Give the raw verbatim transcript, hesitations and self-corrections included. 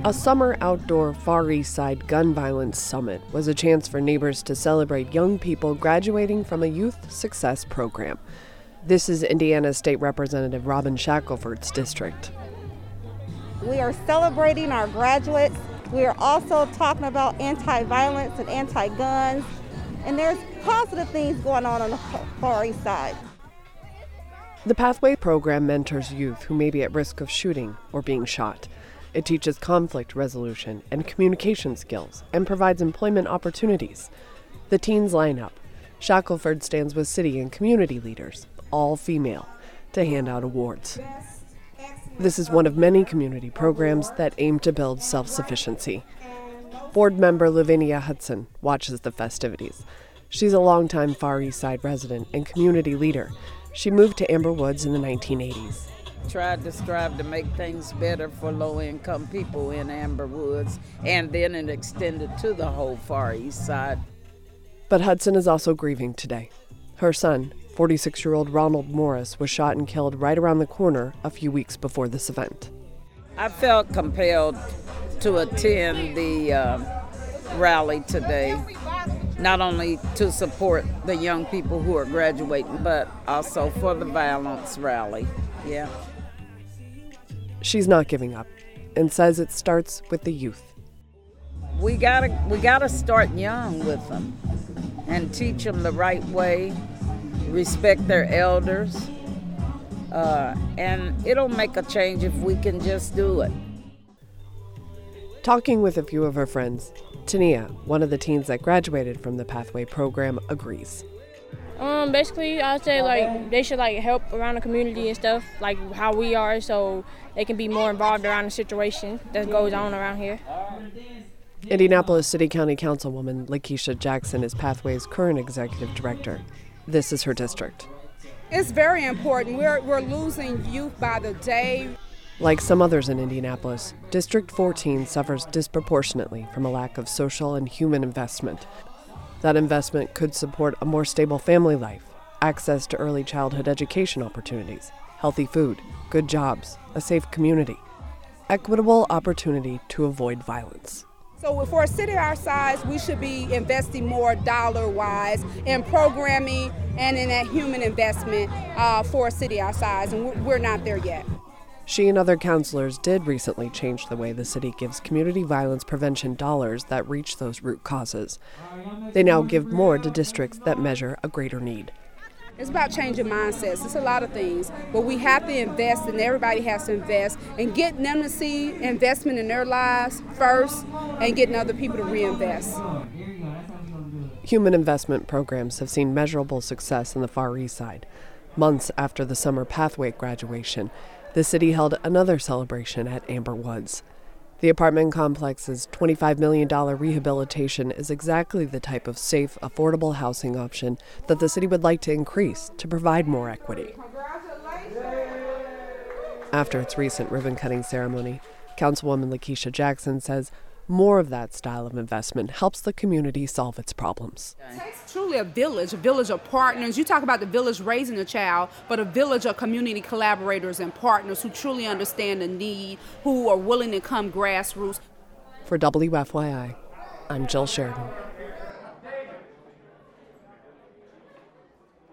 A summer outdoor Far East Side gun violence summit was a chance for neighbors to celebrate young people graduating from a youth success program. This is Indiana State Representative Robin Shackelford's district. We are celebrating our graduates. We are also talking about anti-violence and anti-guns. And there's positive things going on on the Far East Side. The Pathway program mentors youth who may be at risk of shooting or being shot. It teaches conflict resolution and communication skills and provides employment opportunities. The teens line up. Shackelford stands with city and community leaders, all female, to hand out awards. This is one of many community programs that aim to build self-sufficiency. Board member Lavinia Hudson watches the festivities. She's a longtime Far East Side resident and community leader. She moved to Amber Woods in the nineteen eighties. Tried to strive to make things better for low-income people in Amber Woods, and then it extended to the whole Far East Side. But Hudson is also grieving today. Her son, forty-six-year-old Ronald Morris, was shot and killed right around the corner a few weeks before this event. I felt compelled to attend the uh, rally today, not only to support the young people who are graduating, but also for the violence rally. Yeah. She's not giving up and says it starts with the youth. We gotta, we gotta start young with them and teach them the right way, respect their elders, uh, and it'll make a change if we can just do it. Talking with a few of her friends, Tania, one of the teens that graduated from the Pathway program, agrees. Um, basically, I'd say like they should like help around the community and stuff, like how we are, so they can be more involved around the situation that goes on around here. Indianapolis City County Councilwoman Lakeisha Jackson is Pathway's current executive director. This is her district. It's very important. We're we're losing youth by the day. Like some others in Indianapolis, District fourteen suffers disproportionately from a lack of social and human investment. That investment could support a more stable family life, access to early childhood education opportunities, healthy food, good jobs, a safe community, equitable opportunity to avoid violence. So for a city our size, we should be investing more dollar-wise in programming and in that human investment uh, for a city our size, and we're not there yet. She and other counselors did recently change the way the city gives community violence prevention dollars that reach those root causes. They now give more to districts that measure a greater need. It's about changing mindsets. It's a lot of things, but we have to invest, and everybody has to invest, and getting them to see investment in their lives first and getting other people to reinvest. Human investment programs have seen measurable success in the Far East Side. Months after the summer Pathway graduation, the city held another celebration at Amber Woods. The apartment complex's twenty-five million dollars rehabilitation is exactly the type of safe, affordable housing option that the city would like to increase to provide more equity. After its recent ribbon-cutting ceremony, Councilwoman Lakeisha Jackson says more of that style of investment helps the community solve its problems. It's truly a village, a village of partners. You talk about the village raising a child, but a village of community collaborators and partners who truly understand the need, who are willing to come grassroots. For W F Y I, I'm Jill Sheridan.